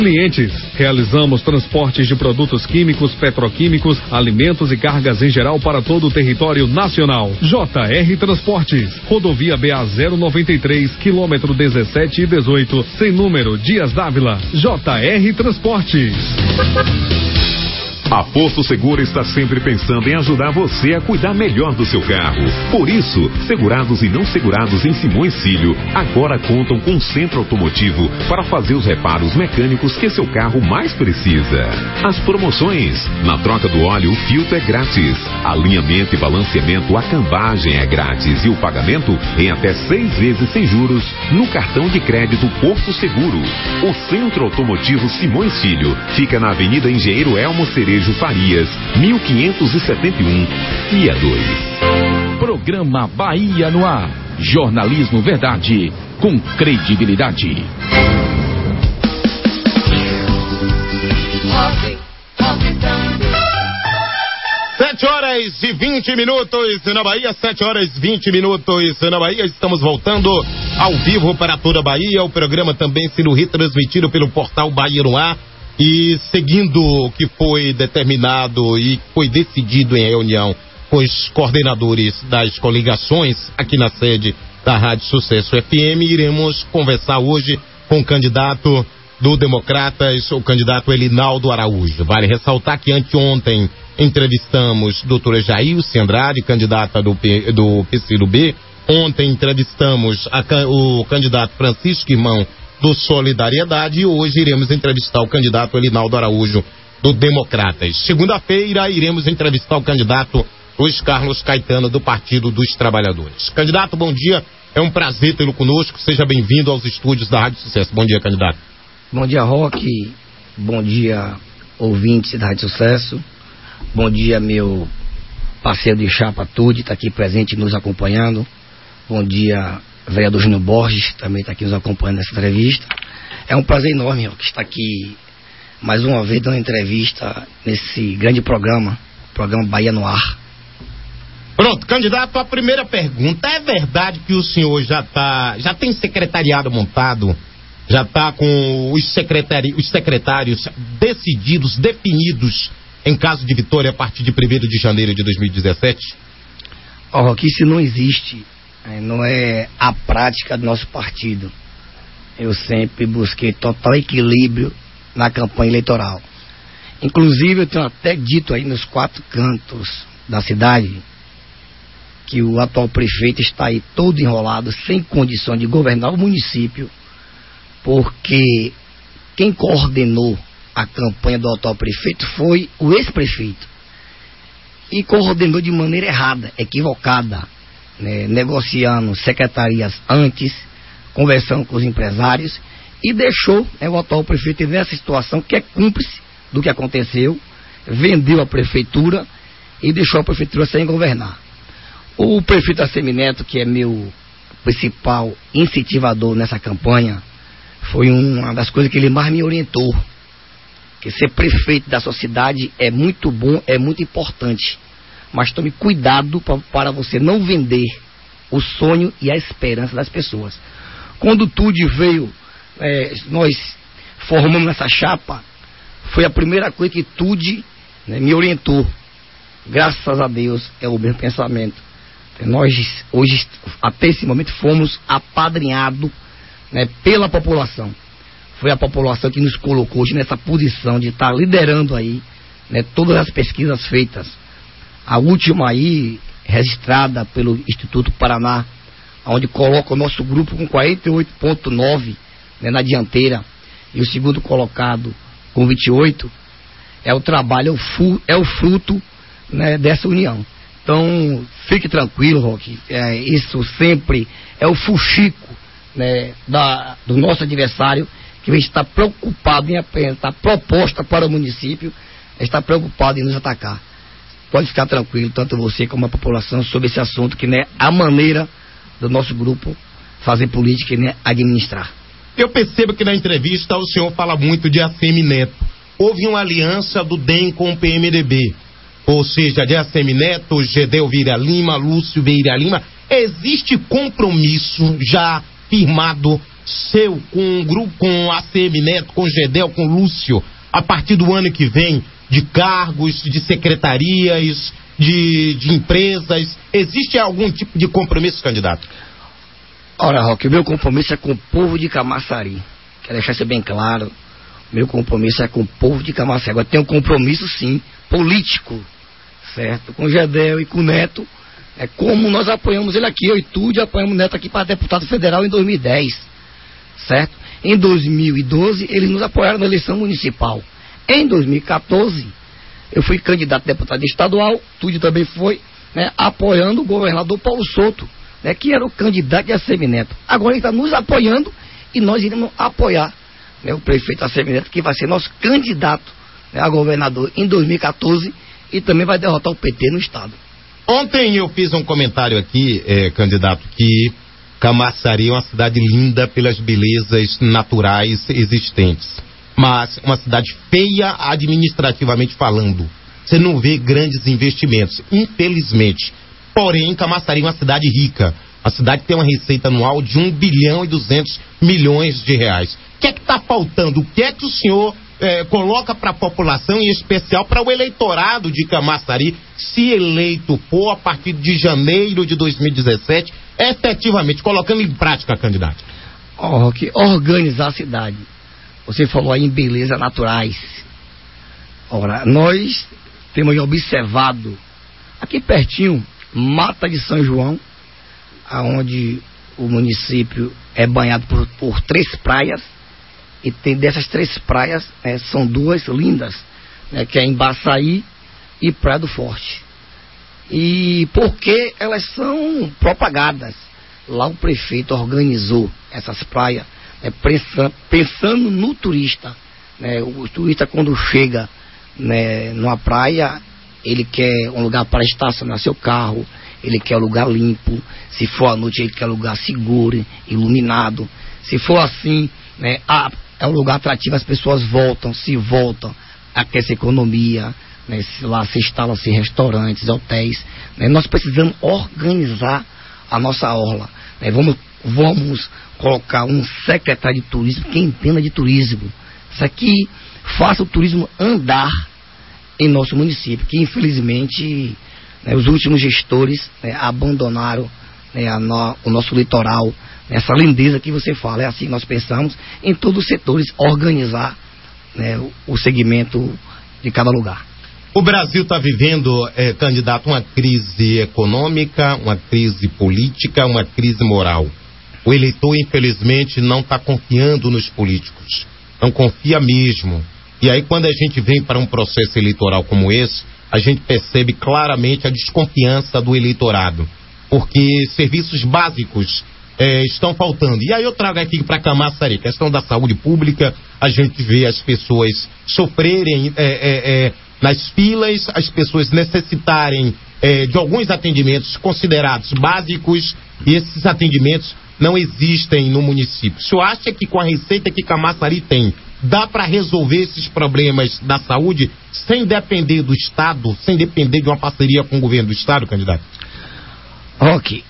Clientes, realizamos transportes de produtos químicos, petroquímicos, alimentos e cargas em geral para todo o território nacional. JR Transportes, rodovia BA 093, quilômetro 17 e 18, sem número, Dias Dávila. JR Transportes. A Porto Seguro está sempre pensando em ajudar você a cuidar melhor do seu carro. Por isso, segurados e não segurados em Simões Filho agora contam com um centro automotivo para fazer os reparos mecânicos que seu carro mais precisa. As promoções: na troca do óleo, o filtro é grátis. Alinhamento e balanceamento, a cambagem é grátis. E o pagamento em até 6 vezes sem juros no cartão de crédito Porto Seguro. O Centro Automotivo Simões Filho fica na Avenida Engenheiro Elmo Cerejo Farias, 1571, CIA 2. Programa Bahia no Ar. Jornalismo verdade, com credibilidade. 7h20 na Bahia, 7h20 na Bahia. Estamos voltando ao vivo para toda a Bahia. O programa também sendo retransmitido pelo portal Bahia no Ar. E seguindo o que foi determinado e foi decidido em reunião com os coordenadores das coligações aqui na sede da Rádio Sucesso FM, iremos conversar hoje com o candidato do Democratas, o candidato Elinaldo Araújo. Vale ressaltar que anteontem entrevistamos doutora Jailce Andrade, candidata do PCdoB. Ontem entrevistamos o candidato Francisco Irmão do Solidariedade, e hoje iremos entrevistar o candidato Elinaldo Araújo do Democratas. Segunda-feira iremos entrevistar o candidato Luiz Carlos Caetano do Partido dos Trabalhadores. Candidato, bom dia, é um prazer tê-lo conosco, seja bem-vindo aos estúdios da Rádio Sucesso. Bom dia, candidato. Bom dia, Roque, bom dia, ouvintes da Rádio Sucesso, bom dia, meu parceiro de chapa Tude, está aqui presente nos acompanhando, bom dia, vereador Júnior Borges, também está aqui nos acompanhando nessa entrevista. É um prazer enorme que estar aqui mais uma vez dando entrevista nesse grande programa Bahia no Ar. Pronto, candidato, a primeira pergunta: é verdade que o senhor já tem secretariado montado, já está com os secretários decididos, definidos em caso de vitória a partir de 1º de janeiro de 2017? Que isso não existe. Não é a prática do nosso partido. Eu sempre busquei total equilíbrio na campanha eleitoral. Inclusive, eu tenho até dito aí nos 4 cantos da cidade que o atual prefeito está aí todo enrolado, sem condição de governar o município, porque quem coordenou a campanha do atual prefeito foi o ex-prefeito. E coordenou de maneira errada, equivocada. Negociando secretarias antes, conversando com os empresários, e deixou o atual prefeito nessa situação, que é cúmplice do que aconteceu, vendeu a prefeitura e deixou a prefeitura sem governar. O prefeito Assemineto, que é meu principal incentivador nessa campanha, foi uma das coisas que ele mais me orientou, que ser prefeito da sua cidade é muito bom, é muito importante, mas tome cuidado para você não vender o sonho e a esperança das pessoas. Quando o Tude veio, nós formamos essa chapa, foi a primeira coisa que Tude me orientou. Graças a Deus é o mesmo pensamento. Nós hoje, até esse momento, fomos apadrinhados pela população. Foi a população que nos colocou hoje nessa posição de estar liderando aí todas as pesquisas feitas. A última aí, registrada pelo Instituto Paraná, onde coloca o nosso grupo com 48,9 na dianteira, e o segundo colocado com 28, é o trabalho, é o fruto dessa união. Então, fique tranquilo, Roque, isso sempre é o fuxico do nosso adversário, que está preocupado em apresentar proposta para o município, está preocupado em nos atacar. Pode ficar tranquilo, tanto você como a população, sobre esse assunto, que é a maneira do nosso grupo fazer política e administrar. Eu percebo que na entrevista o senhor fala muito de Assemineto. Houve uma aliança do DEM com o PMDB, ou seja, de Assemineto, Gedel Vieira Lima, Lúcio Vieira Lima. Existe compromisso já firmado seu com o grupo, com a ACM Neto, com o Gedel, com o Lúcio, a partir do ano que vem, de cargos, de secretarias, de empresas? Existe algum tipo de compromisso, candidato? Ora, Roque, o meu compromisso é com o povo de Camaçari. Quero deixar isso bem claro. Meu compromisso é com o povo de Camaçari. Agora tenho um compromisso, sim, político, certo? Com o Gedel e com o Neto. É como nós apoiamos ele aqui, eu e Túlio apoiamos o Neto aqui para deputado federal em 2010, certo? Em 2012, eles nos apoiaram na eleição municipal. Em 2014, eu fui candidato a deputado estadual, Túlio também foi, né, apoiando o governador Paulo Souto, né, que era o candidato de ACM Neto. Agora ele está nos apoiando e nós iremos apoiar, né, o prefeito ACM Neto, que vai ser nosso candidato, né, a governador em 2014 e também vai derrotar o PT no estado. Ontem eu fiz um comentário aqui, candidato, que Camaçari é uma cidade linda pelas belezas naturais existentes, mas uma cidade feia administrativamente falando. Você não vê grandes investimentos, infelizmente. Porém, Camaçari é uma cidade rica. A cidade tem uma receita anual de 1 bilhão e 200 milhões de reais. O que é que está faltando? O que é que o senhor coloca para a população, em especial para o eleitorado de Camaçari, se eleito for a partir de janeiro de 2017, efetivamente, colocando em prática, candidato? Roque, organizar a cidade. Você falou aí em belezas naturais. Ora, nós temos observado aqui pertinho, Mata de São João, aonde o município é banhado por 3 praias, e tem dessas 3 praias, são 2 lindas, né, que é Embaçaí e Praia do Forte. E porque elas são propagadas, lá o prefeito organizou essas praias, né, pensando no turista, né, o turista quando chega, né, numa praia, ele quer um lugar para estacionar seu carro, ele quer um lugar limpo, se for à noite ele quer um lugar seguro, iluminado, se for assim, né, é um lugar atrativo, as pessoas voltam, aquece a economia, né, lá se instalam-se restaurantes, hotéis, né, nós precisamos organizar a nossa orla, né, vamos colocar um secretário de turismo que entenda de turismo, isso aqui faça o turismo andar em nosso município, que infelizmente, né, os últimos gestores, né, abandonaram, né, o nosso litoral, essa lindeza que você fala. É assim que nós pensamos em todos os setores, organizar, né, o segmento de cada lugar. O Brasil está vivendo, candidato, uma crise econômica, uma crise política, uma crise moral. O eleitor, infelizmente, não está confiando nos políticos, não confia mesmo. E aí, quando a gente vem para um processo eleitoral como esse, a gente percebe claramente a desconfiança do eleitorado, porque serviços básicos estão faltando. E aí eu trago aqui para Camaçari, questão da saúde pública, a gente vê as pessoas sofrerem nas filas, as pessoas necessitarem de alguns atendimentos considerados básicos, e esses atendimentos não existem no município. O senhor acha que com a receita que Camaçari tem, dá para resolver esses problemas da saúde sem depender do Estado, sem depender de uma parceria com o governo do Estado, candidato? Roque,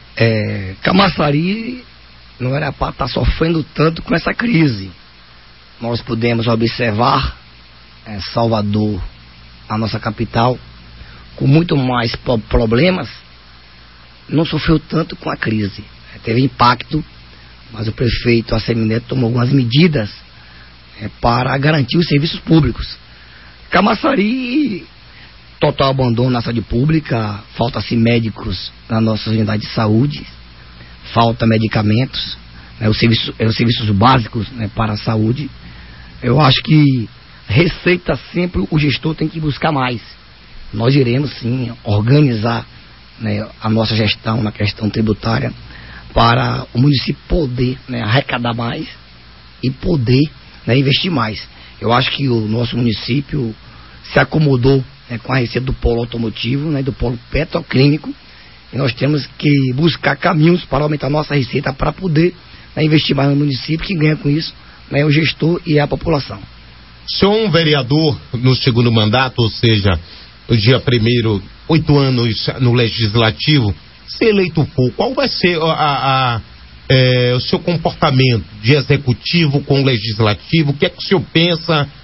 Camaçari não era para estar sofrendo tanto com essa crise. Nós pudemos observar Salvador, a nossa capital, com muito mais problemas, não sofreu tanto com a crise. Teve impacto, mas o prefeito ACM Neto tomou algumas medidas para garantir os serviços públicos. Camaçari, total abandono na saúde pública, falta-se médicos nas nossas unidades de saúde, falta medicamentos, os serviços básicos, para a saúde. Eu acho que receita sempre o gestor tem que buscar mais. Nós iremos sim organizar, a nossa gestão na questão tributária para o município poder, arrecadar mais e poder, investir mais. Eu acho que o nosso município se acomodou, com a receita do polo automotivo, do polo petroquímico, e nós temos que buscar caminhos para aumentar a nossa receita para poder investir mais no município, que ganha com isso o gestor e a população. O senhor é um vereador no segundo mandato, ou seja, no dia 1º, 8 anos no Legislativo. Se eleito for, qual vai ser o seu comportamento de executivo com legislativo, o que é que o senhor pensa